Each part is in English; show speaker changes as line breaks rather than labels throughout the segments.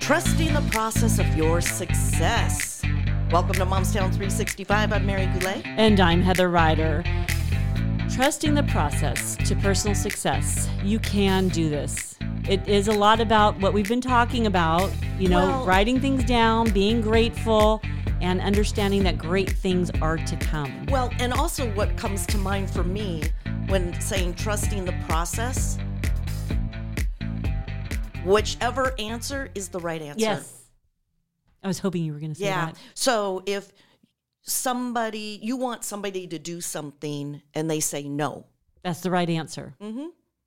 Trusting the process of your success. Welcome to Momstown 365. I'm Mary Goulet.
And I'm Heather Ryder. Trusting the process to personal success. You can do this. It is a lot about what we've been talking about, writing things down, being grateful, and understanding that great things are to come.
Well, and also what comes to mind for me when saying trusting the process, whichever answer is the right answer.
Yes. I was hoping you were going to say that.
So if you want somebody to do something and they say no.
That's the right answer.
Mm-hmm.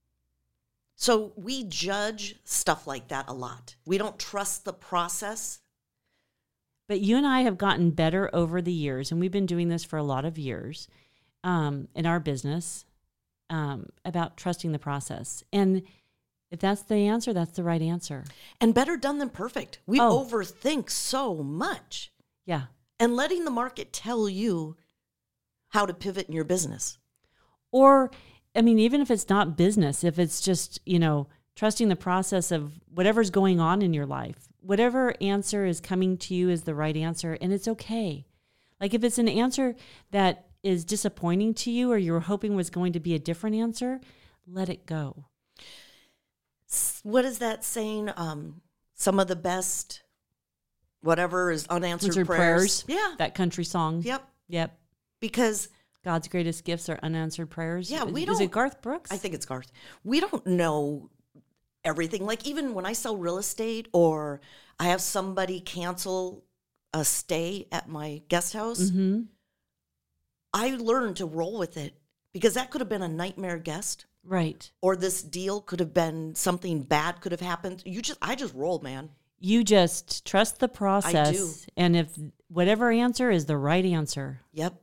So we judge stuff like that a lot. We don't trust the process.
But you and I have gotten better over the years, and we've been doing this for a lot of years in our business about trusting the process. And if that's the answer, that's the right answer.
And better done than perfect. We overthink so much.
Yeah.
And letting the market tell you how to pivot in your business.
Or, even if it's not business, if it's just, trusting the process of whatever's going on in your life, whatever answer is coming to you is the right answer, and it's okay. Like if it's an answer that is disappointing to you or you were hoping was going to be a different answer, let it go.
What is that saying? Some of the best, whatever is unanswered prayers.
Yeah. That country song.
Yep. Because
God's greatest gifts are unanswered prayers.
Yeah,
Is it Garth Brooks?
I think it's Garth. We don't know everything. Like even when I sell real estate or I have somebody cancel a stay at my guest house, I learn to roll with it because that could have been a nightmare guest.
Right.
Or this deal could have been something bad could have happened. I just roll, man.
You just trust the process.
I do.
And if whatever answer is the right answer.
Yep.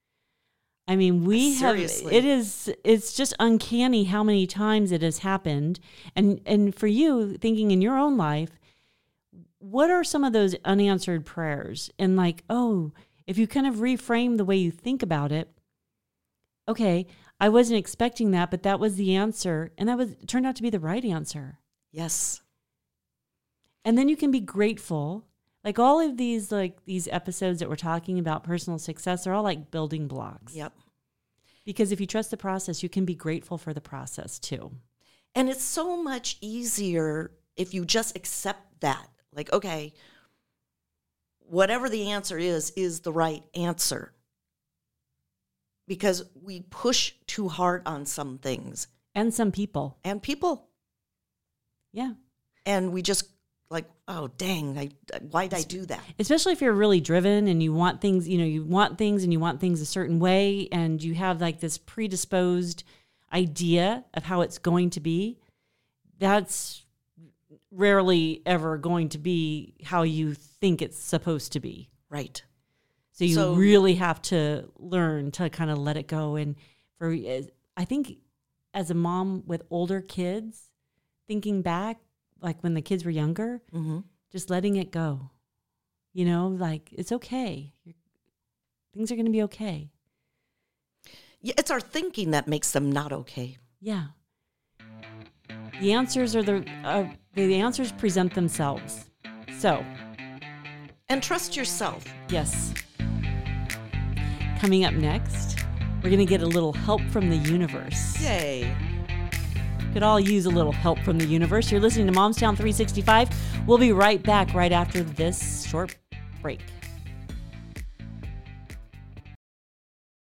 Seriously. It's just uncanny how many times it has happened. And for you, thinking in your own life, what are some of those unanswered prayers? And if you kind of reframe the way you think about it, okay, I wasn't expecting that, but that was the answer. And it turned out to be the right answer.
Yes.
And then you can be grateful. Like all of these episodes that we're talking about personal success are all like building blocks.
Yep.
Because if you trust the process, you can be grateful for the process too.
And it's so much easier if you just accept that. Like, okay, whatever the answer is the right answer. Because we push too hard on some things.
And some people. Yeah.
And we just oh, dang, why'd I do that?
Especially if you're really driven and you want things, you want things a certain way and you have this predisposed idea of how it's going to be. That's rarely ever going to be how you think it's supposed to be.
Right.
So you really have to learn to kind of let it go. And I think as a mom with older kids, thinking back, like when the kids were younger, just letting it go. It's okay. Things are going to be okay.
Yeah, it's our thinking that makes them not okay.
Yeah. The answers are the answers present themselves. So.
And trust yourself.
Yes. Coming up next, we're going to get a little help from the universe.
Yay.
Could all use a little help from the universe. You're listening to Momstown 365. We'll be right back right after this short break.